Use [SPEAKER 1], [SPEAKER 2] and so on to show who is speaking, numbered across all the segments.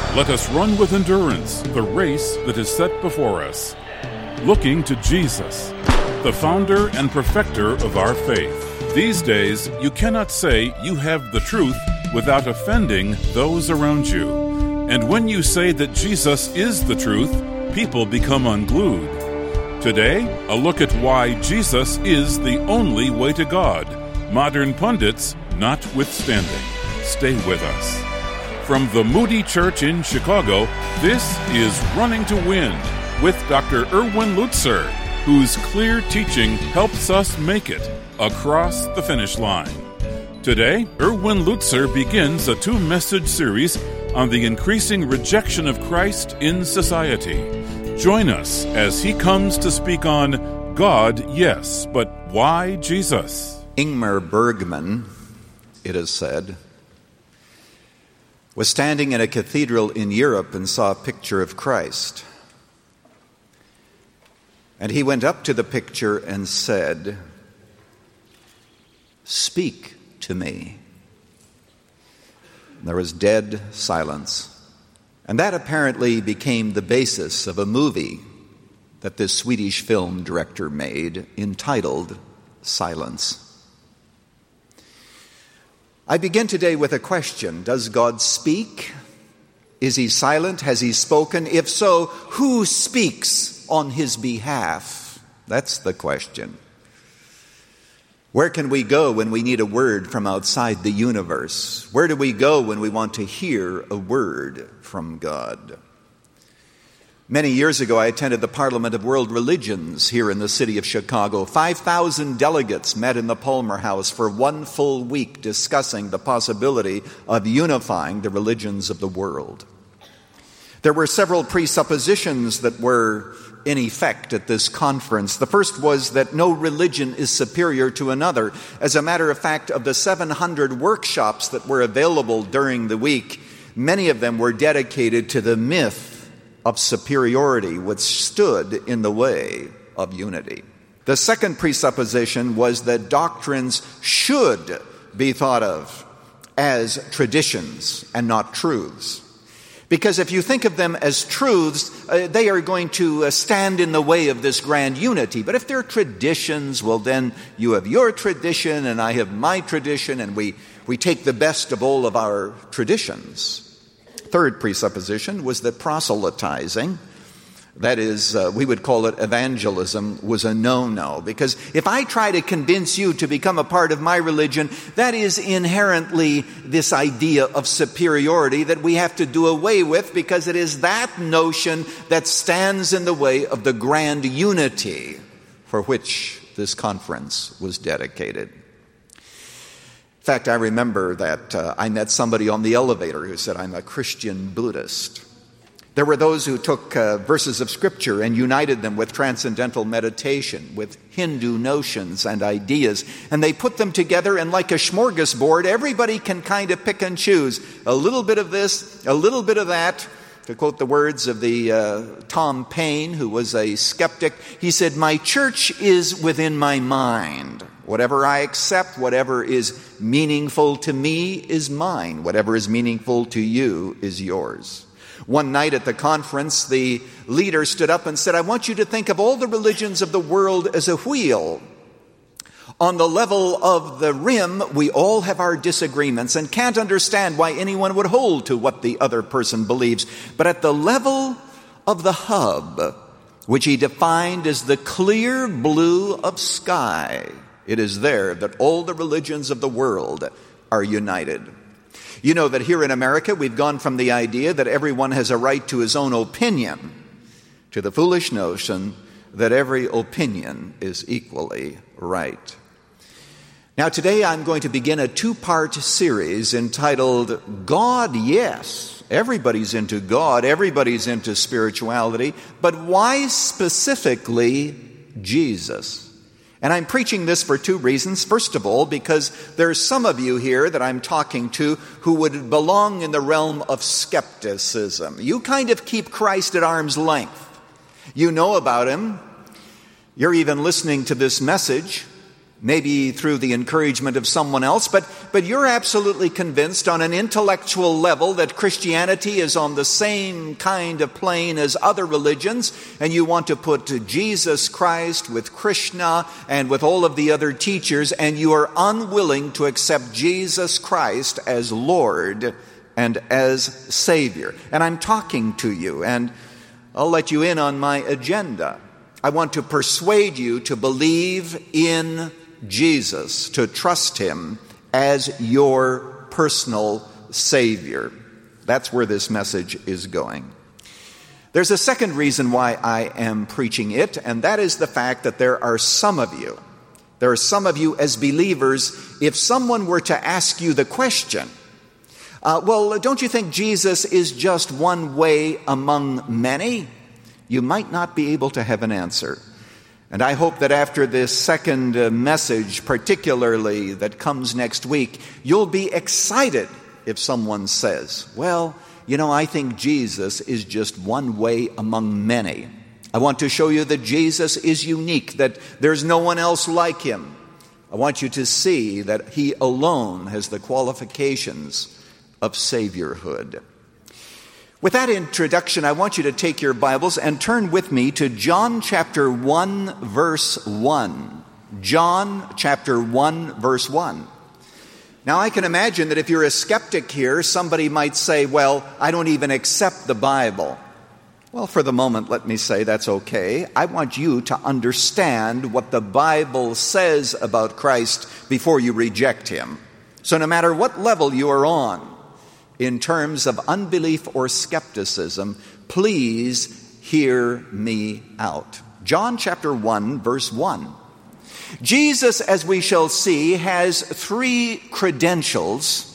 [SPEAKER 1] Let us run with endurance the race that is set before us, looking to Jesus, the founder and perfecter of our faith. These days, you cannot say you have the truth without offending those around you. And when you say that Jesus is the truth, people become unglued. Today, a look at why Jesus is the only way to God, modern pundits notwithstanding. Stay with us. From the Moody Church in Chicago, this is Running to Win with Dr. Erwin Lutzer, whose clear teaching helps us make it across the finish line. Today, Erwin Lutzer begins a 2-message series on the increasing rejection of Christ in society. Join us as he comes to speak on God, yes, but why Jesus?
[SPEAKER 2] Ingmar Bergman, it is said, was standing in a cathedral in Europe and saw a picture of Christ. And he went up to the picture and said, "Speak to me." And there was dead silence. And that apparently became the basis of a movie that this Swedish film director made entitled Silence. I begin today with a question. Does God speak? Is he silent? Has he spoken? If so, who speaks on his behalf? That's the question. Where can we go when we need a word from outside the universe? Where do we go when we want to hear a word from God? Many years ago, I attended the Parliament of World Religions here in the city of Chicago. 5,000 delegates met in the Palmer House for 1 full week discussing the possibility of unifying the religions of the world. There were several presuppositions that were in effect at this conference. The first was that no religion is superior to another. As a matter of fact, of the 700 workshops that were available during the week, many of them were dedicated to the myth of superiority, which stood in the way of unity. The second presupposition was that doctrines should be thought of as traditions and not truths. Because if you think of them as truths, they are going to stand in the way of this grand unity. But if they're traditions, well, then you have your tradition and I have my tradition, and we take the best of all of our traditions. Third presupposition was that proselytizing, that is, we would call it evangelism, was a no-no. Because if I try to convince you to become a part of my religion, that is inherently this idea of superiority that we have to do away with, because it is that notion that stands in the way of the grand unity for which this conference was dedicated. In fact, I remember that I met somebody on the elevator who said, "I'm a Christian Buddhist." There were those who took verses of Scripture and united them with transcendental meditation, with Hindu notions and ideas, and they put them together, and like a smorgasbord, everybody can kind of pick and choose a little bit of this, a little bit of that. To quote the words of the Tom Paine, who was a skeptic, he said, "My church is within my mind. Whatever I accept, whatever is meaningful to me is mine. Whatever is meaningful to you is yours." One night at the conference, the leader stood up and said, "I want you to think of all the religions of the world as a wheel. On the level of the rim, we all have our disagreements and can't understand why anyone would hold to what the other person believes. But at the level of the hub, which he defined as the clear blue of sky, it is there that all the religions of the world are united." You know that here in America, we've gone from the idea that everyone has a right to his own opinion to the foolish notion that every opinion is equally right. Now, today I'm going to begin a 2-part series entitled God, Yes. Everybody's into God, everybody's into spirituality, but why specifically Jesus? And I'm preaching this for 2 reasons. First of all, because there's some of you here that I'm talking to who would belong in the realm of skepticism. You kind of keep Christ at arm's length. You know about him. You're even listening to this message. maybe through the encouragement of someone else, but you're absolutely convinced on an intellectual level that Christianity is on the same kind of plane as other religions, and you want to put Jesus Christ with Krishna and with all of the other teachers, and you are unwilling to accept Jesus Christ as Lord and as Savior. And I'm talking to you, and I'll let you in on my agenda. I want to persuade you to believe in Jesus, to trust Him as your personal Savior. That's where this message is going. There's a second reason why I am preaching it, and that is the fact that there are some of you as believers, if someone were to ask you the question, well, don't you think Jesus is just one way among many? You might not be able to have an answer. And I hope that after this second message, particularly that comes next week, you'll be excited if someone says, well, I think Jesus is just one way among many. I want to show you that Jesus is unique, that there's no one else like Him. I want you to see that He alone has the qualifications of Saviorhood. With that introduction, I want you to take your Bibles and turn with me to John chapter 1, verse 1. John chapter 1, verse 1. Now, I can imagine that if you're a skeptic here, somebody might say, well, I don't even accept the Bible. Well, for the moment, let me say that's okay. I want you to understand what the Bible says about Christ before you reject Him. So no matter what level you are on, in terms of unbelief or skepticism, please hear me out. John chapter 1, verse 1. Jesus, as we shall see, has three credentials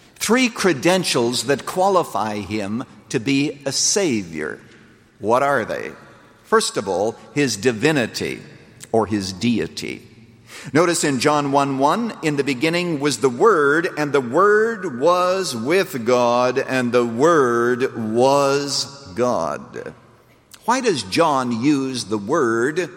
[SPEAKER 2] that qualify Him to be a Savior. What are they? First of all, His divinity or His deity. Notice in John 1:1, in the beginning was the Word, and the Word was with God, and the Word was God. Why does John use the word?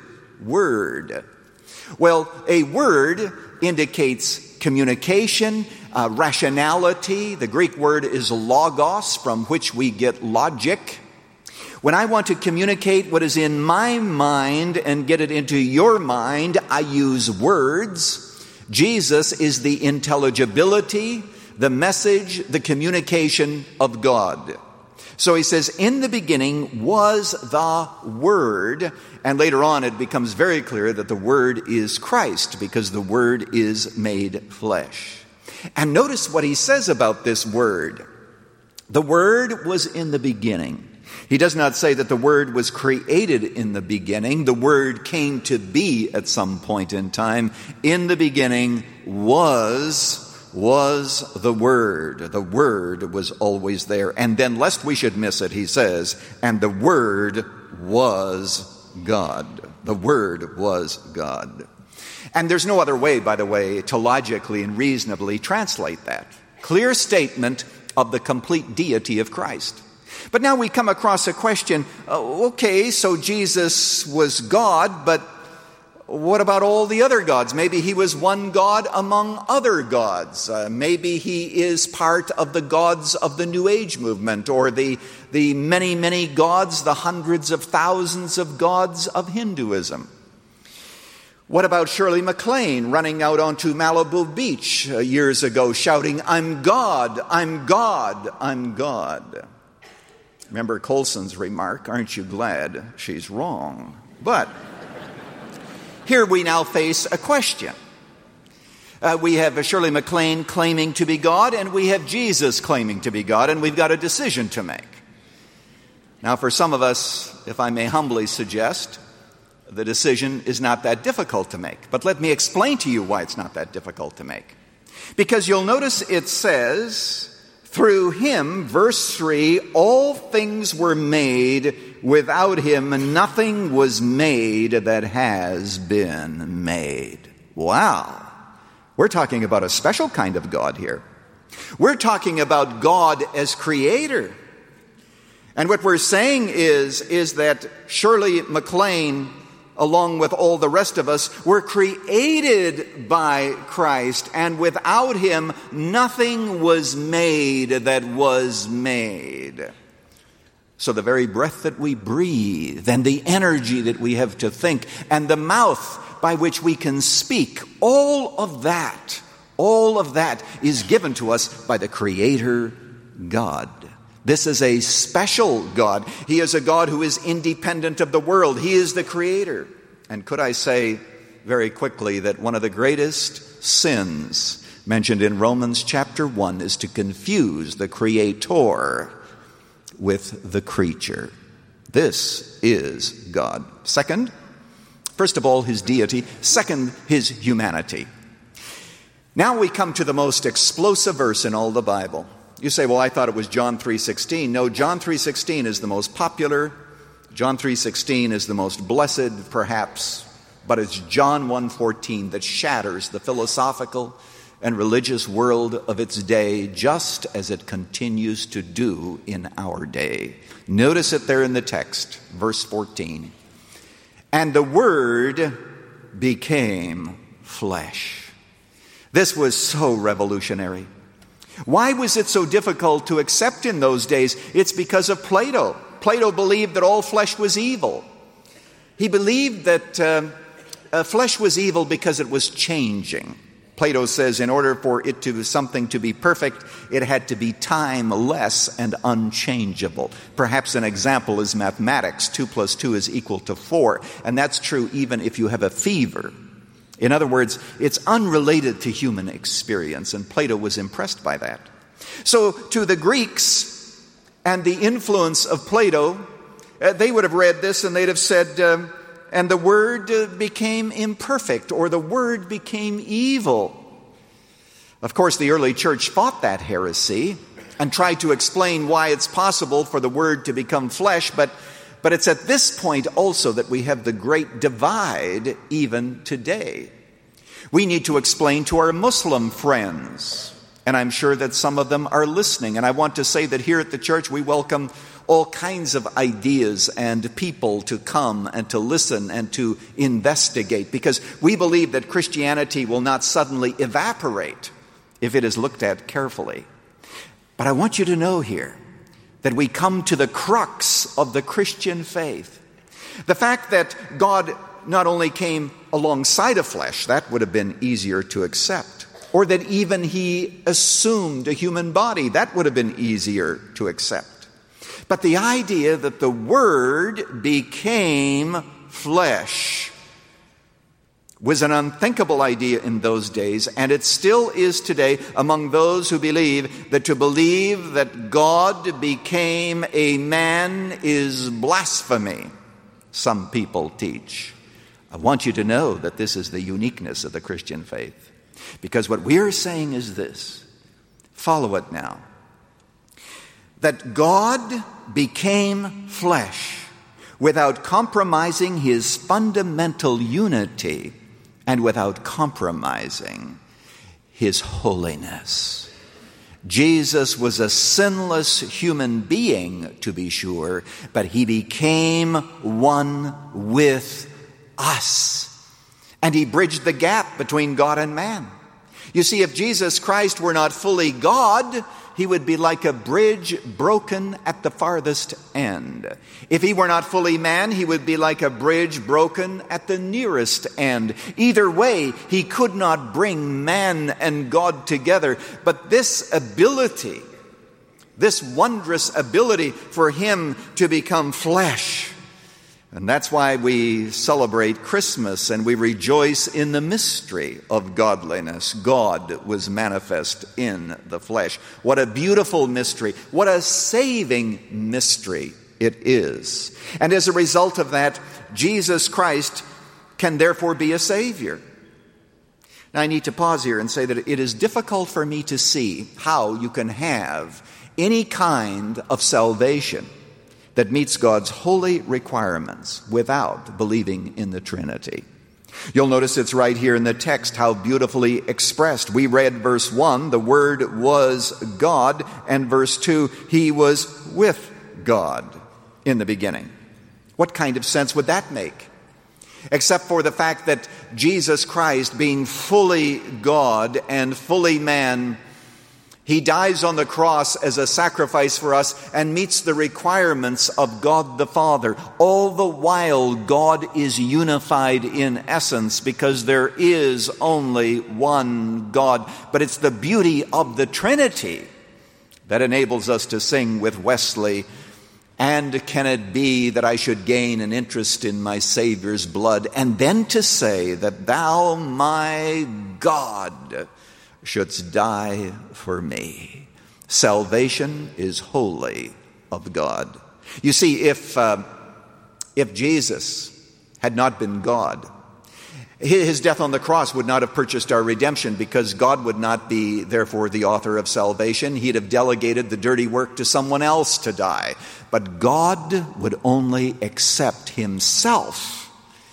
[SPEAKER 2] Well, a word indicates communication, rationality. The Greek word is logos, from which we get logic. When I want to communicate what is in my mind and get it into your mind, I use words. Jesus is the intelligibility, the message, the communication of God. So he says, in the beginning was the Word, and later on it becomes very clear that the Word is Christ, because the Word is made flesh. And notice what he says about this Word. The Word was in the beginning. He does not say that the Word was created in the beginning. The Word came to be at some point in time. In the beginning was the Word. The Word was always there. And then, lest we should miss it, he says, and the Word was God. The Word was God. And there's no other way, by the way, to logically and reasonably translate that. Clear statement of the complete deity of Christ. But now we come across a question, okay, so Jesus was God, but what about all the other gods? Maybe he was one God among other gods. Maybe he is part of the gods of the New Age movement, or the many, many gods, the hundreds of thousands of gods of Hinduism. What about Shirley MacLaine running out onto Malibu Beach years ago shouting, I'm God, I'm God, I'm God. Remember Colson's remark, aren't you glad she's wrong? But here we now face a question. We have Shirley MacLaine claiming to be God, and we have Jesus claiming to be God, and we've got a decision to make. Now, for some of us, if I may humbly suggest, the decision is not that difficult to make. But let me explain to you why it's not that difficult to make. Because you'll notice it says, through him, verse 3, all things were made. Without him, nothing was made that has been made. Wow. We're talking about a special kind of God here. We're talking about God as creator. And what we're saying is that Shirley MacLaine along with all the rest of us, were created by Christ, and without him nothing was made that was made. So the very breath that we breathe, and the energy that we have to think, and the mouth by which we can speak, all of that is given to us by the Creator God. This is a special God. He is a God who is independent of the world. He is the Creator. And could I say very quickly that one of the greatest sins mentioned in Romans chapter 1 is to confuse the Creator with the creature. This is God. Second, first of all, his deity. Second, his humanity. Now we come to the most explosive verse in all the Bible. You say, well, I thought it was John 3:16. No, John 3:16 is the most popular. John 3:16 is the most blessed, perhaps. But it's John 1:14 that shatters the philosophical and religious world of its day, just as it continues to do in our day. Notice it there in the text, verse 14. And the Word became flesh. This was so revolutionary. Why was it so difficult to accept in those days? It's because of Plato. Plato believed that all flesh was evil. He believed that flesh was evil because it was changing. Plato says in order for something to be perfect, it had to be timeless and unchangeable. Perhaps an example is mathematics. 2 + 2 is equal to 4. And that's true even if you have a fever. In other words, it's unrelated to human experience, and Plato was impressed by that. So to the Greeks and the influence of Plato, they would have read this and they'd have said, and the Word became imperfect, or the Word became evil. Of course, the early church fought that heresy and tried to explain why it's possible for the Word to become flesh, but it's at this point also that we have the great divide even today. We need to explain to our Muslim friends, and I'm sure that some of them are listening, and I want to say that here at the church we welcome all kinds of ideas and people to come and to listen and to investigate, because we believe that Christianity will not suddenly evaporate if it is looked at carefully. But I want you to know here that we come to the crux of the Christian faith. The fact that God not only came alongside of flesh, that would have been easier to accept, or that even he assumed a human body, that would have been easier to accept. But the idea that the Word became flesh was an unthinkable idea in those days, and it still is today among those who believe that to believe that God became a man is blasphemy, some people teach. I want you to know that this is the uniqueness of the Christian faith, because what we're saying is this. Follow it now. That God became flesh without compromising his fundamental unity and without compromising his holiness. Jesus was a sinless human being, to be sure, but he became one with us. And he bridged the gap between God and man. You see, if Jesus Christ were not fully God, he would be like a bridge broken at the farthest end. If he were not fully man, he would be like a bridge broken at the nearest end. Either way, he could not bring man and God together. But this ability, this wondrous ability for him to become flesh, and that's why we celebrate Christmas and we rejoice in the mystery of godliness. God was manifest in the flesh. What a beautiful mystery. What a saving mystery it is. And as a result of that, Jesus Christ can therefore be a Savior. Now I need to pause here and say that it is difficult for me to see how you can have any kind of salvation that meets God's holy requirements without believing in the Trinity. You'll notice it's right here in the text how beautifully expressed. We read verse 1, the Word was God, and verse 2, he was with God in the beginning. What kind of sense would that make? except for the fact that Jesus Christ, being fully God and fully man, he dies on the cross as a sacrifice for us and meets the requirements of God the Father. All the while, God is unified in essence because there is only one God. But it's the beauty of the Trinity that enables us to sing with Wesley, "And can it be that I should gain an interest in my Savior's blood, and then to say that thou, my God, shouldst die for me?" Salvation is wholly of God. You see, if Jesus had not been God, his death on the cross would not have purchased our redemption, because God would not be, therefore, the author of salvation. He'd have delegated the dirty work to someone else to die. But God would only accept himself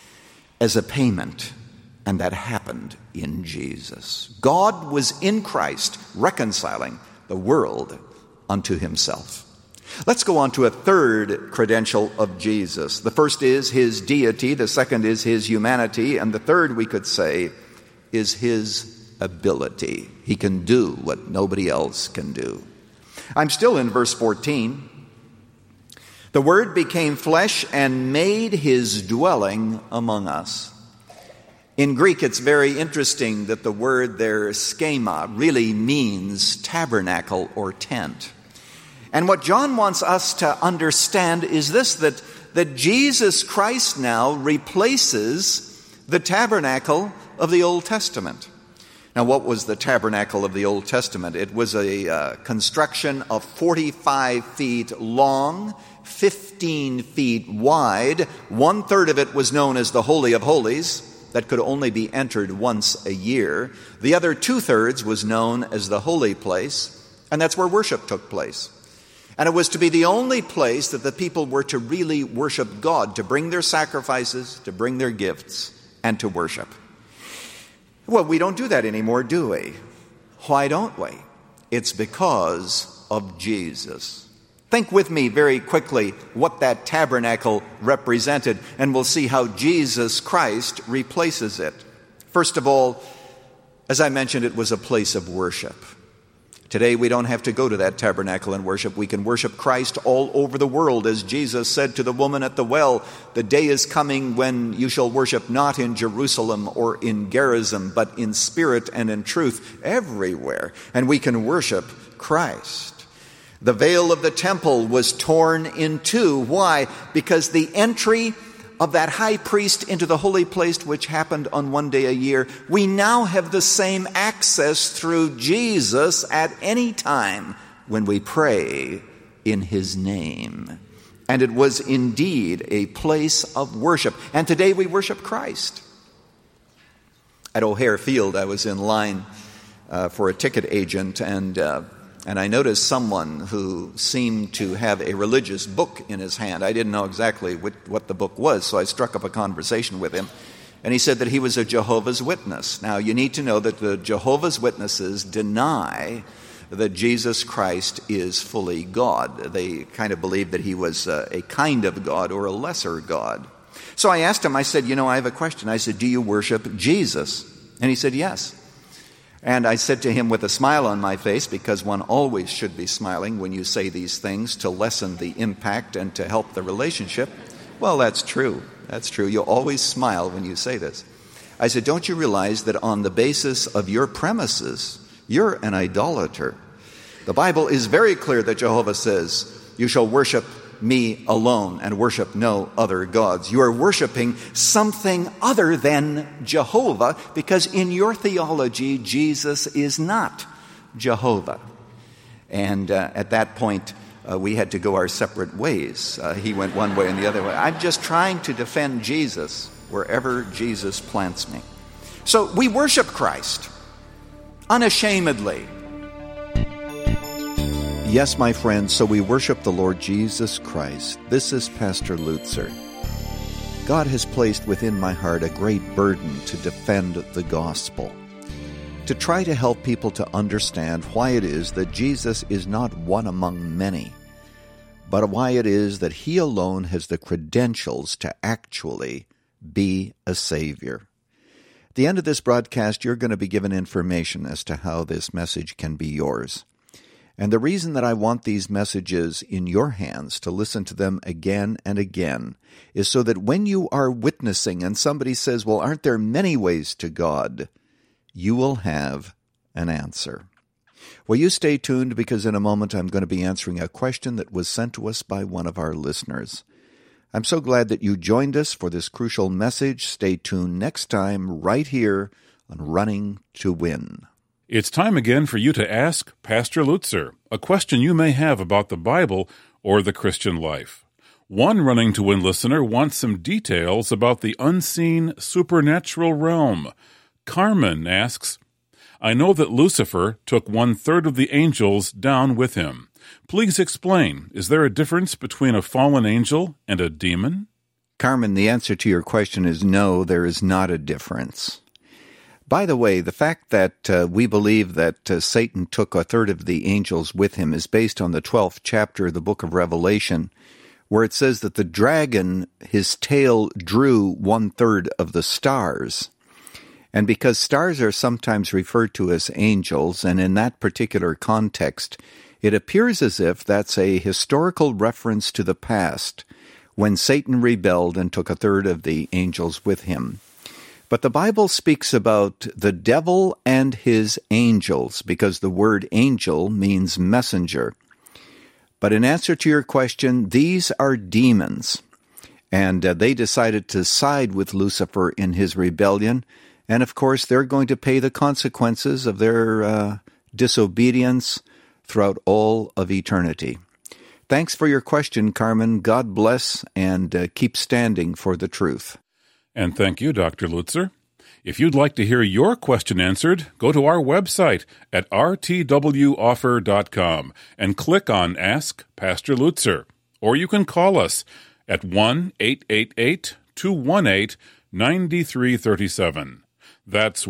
[SPEAKER 2] as a payment, and that happened in Jesus. God was in Christ reconciling the world unto himself. Let's go on to a third credential of Jesus. The first is his deity, the second is his humanity, and the third, we could say, is his ability. He can do what nobody else can do. I'm still in verse 14. "The Word became flesh and made his dwelling among us." In Greek, it's very interesting that the word there, schema, really means tabernacle or tent. And what John wants us to understand is this, that Jesus Christ now replaces the tabernacle of the Old Testament. Now, what was the tabernacle of the Old Testament? It was a construction of 45 feet long, 15 feet wide. 1/3 of it was known as the Holy of Holies, that could only be entered once a year. The other 2/3 was known as the holy place, and that's where worship took place. And it was to be the only place that the people were to really worship God, to bring their sacrifices, to bring their gifts, and to worship. Well, we don't do that anymore, do we? Why don't we? It's because of Jesus. Think with me very quickly what that tabernacle represented, and we'll see how Jesus Christ replaces it. First of all, as I mentioned, it was a place of worship. Today we don't have to go to that tabernacle and worship. We can worship Christ all over the world. As Jesus said to the woman at the well, "The day is coming when you shall worship not in Jerusalem or in Gerizim, but in spirit and in truth," everywhere. And we can worship Christ. The veil of the temple was torn in two. Why? Because the entry of that high priest into the holy place, which happened on one day a year, we now have the same access through Jesus at any time when we pray in his name. And it was indeed a place of worship. And today we worship Christ. At O'Hare Field, I was in line for a ticket agent, and I noticed someone who seemed to have a religious book in his hand. I didn't know exactly what the book was, so I struck up a conversation with him. And he said that he was a Jehovah's Witness. Now, you need to know that the Jehovah's Witnesses deny that Jesus Christ is fully God. They kind of believe that he was a kind of God or a lesser God. So I asked him, I said, I have a question. I said, "Do you worship Jesus?" And he said, "Yes." And I said to him with a smile on my face, because one always should be smiling when you say these things to lessen the impact and to help the relationship. "Well, that's true. That's true. You always smile when you say this." I said, "Don't you realize that on the basis of your premises, you're an idolater? The Bible is very clear that Jehovah says, you shall worship me alone and worship no other gods." You are worshiping something other than Jehovah, because in your theology, Jesus is not Jehovah. And at that point, we had to go our separate ways. He went one way and the other way. I'm just trying to defend Jesus wherever Jesus plants me. So we worship Christ unashamedly. Yes, my friends, so we worship the Lord Jesus Christ. This is Pastor Lutzer. God has placed within my heart a great burden to defend the gospel, to try to help people to understand why it is that Jesus is not one among many, but why it is that he alone has the credentials to actually be a Savior. At the end of this broadcast, you're going to be given information as to how this message can be yours. And the reason that I want these messages in your hands to listen to them again and again is so that when you are witnessing and somebody says, well, aren't there many ways to God? You will have an answer. Well, you stay tuned because in a moment I'm going to be answering a question that was sent to us by one of our listeners. I'm so glad that you joined us for this crucial message. Stay tuned next time right here on Running to Win.
[SPEAKER 1] It's time again for you to ask Pastor Lutzer a question you may have about the Bible or the Christian life. One Running to Win listener wants some details about the unseen supernatural realm. Carmen asks, I know that Lucifer took 1/3 of the angels down with him. Please explain, is there a difference between a fallen angel and a demon?
[SPEAKER 2] Carmen, the answer to your question is no, there is not a difference. By the way, the fact that we believe that Satan took 1/3 of the angels with him is based on the 12th chapter of the book of Revelation, where it says that the dragon, his tail drew 1/3 of the stars. And because stars are sometimes referred to as angels, and in that particular context, it appears as if that's a historical reference to the past, when Satan rebelled and took 1/3 of the angels with him. But the Bible speaks about the devil and his angels, because the word angel means messenger. But in answer to your question, these are demons. And they decided to side with Lucifer in his rebellion. And of course, they're going to pay the consequences of their disobedience throughout all of eternity. Thanks for your question, Carmen. God bless, and keep standing for the truth.
[SPEAKER 1] And thank you, Dr. Lutzer. If you'd like to hear your question answered, go to our website at rtwoffer.com and click on Ask Pastor Lutzer. Or you can call us at 1-888-218-9337. That's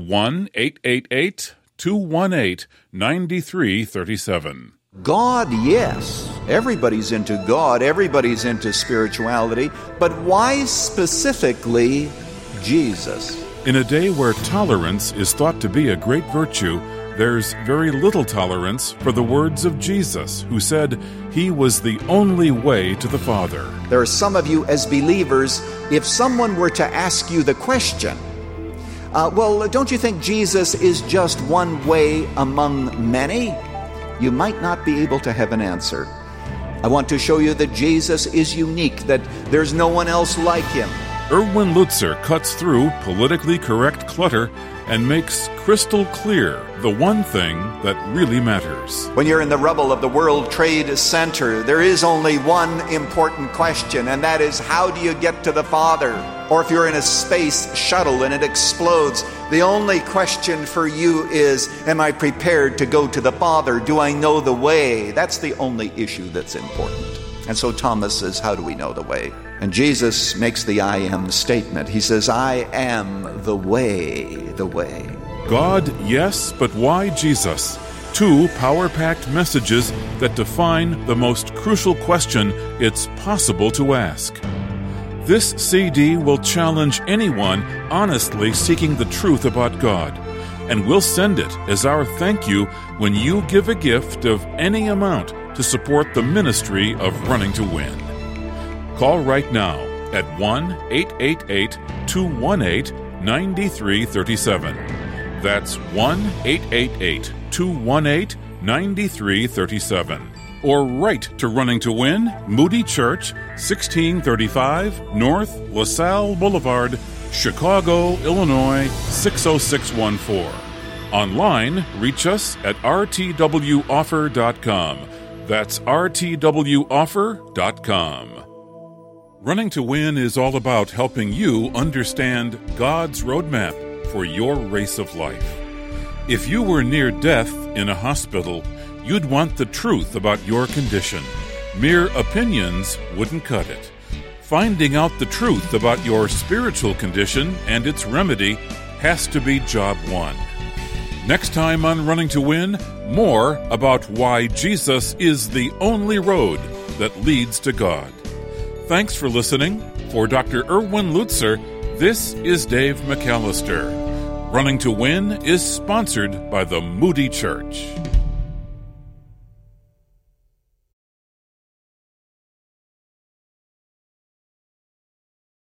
[SPEAKER 1] 1-888-218-9337.
[SPEAKER 2] God, yes. Everybody's into God. Everybody's into spirituality. But why specifically Jesus?
[SPEAKER 1] In a day where tolerance is thought to be a great virtue, there's very little tolerance for the words of Jesus, who said he was the only way to the Father.
[SPEAKER 2] There are some of you as believers, if someone were to ask you the question, well, don't you think Jesus is just one way among many? You might not be able to have an answer. I want to show you that Jesus is unique, that there's no one else like him.
[SPEAKER 1] Erwin Lutzer cuts through politically correct clutter and makes crystal clear the one thing that really matters.
[SPEAKER 2] When you're in the rubble of the World Trade Center, there is only one important question, and that is, how do you get to the Father? Or if you're in a space shuttle and it explodes, the only question for you is, am I prepared to go to the Father? Do I know the way? That's the only issue that's important. And so Thomas says, how do we know the way? And Jesus makes the I am statement. He says, I am the way, the way.
[SPEAKER 1] God, yes, but why Jesus? Two power-packed messages that define the most crucial question it's possible to ask. This CD will challenge anyone honestly seeking the truth about God, and we'll send it as our thank you when you give a gift of any amount to support the ministry of Running to Win. Call right now at 1-888-218-9337. That's 1-888-218-9337. Or write to Running to Win, Moody Church, 1635 North LaSalle Boulevard, Chicago, Illinois, 60614. Online, reach us at rtwoffer.com. That's rtwoffer.com. Running to Win is all about helping you understand God's roadmap for your race of life. If you were near death in a hospital, you'd want the truth about your condition. Mere opinions wouldn't cut it. Finding out the truth about your spiritual condition and its remedy has to be job one. Next time on Running to Win, more about why Jesus is the only road that leads to God. Thanks for listening. For Dr. Erwin Lutzer, This is Dave McAllister. Running to Win is sponsored by the Moody Church.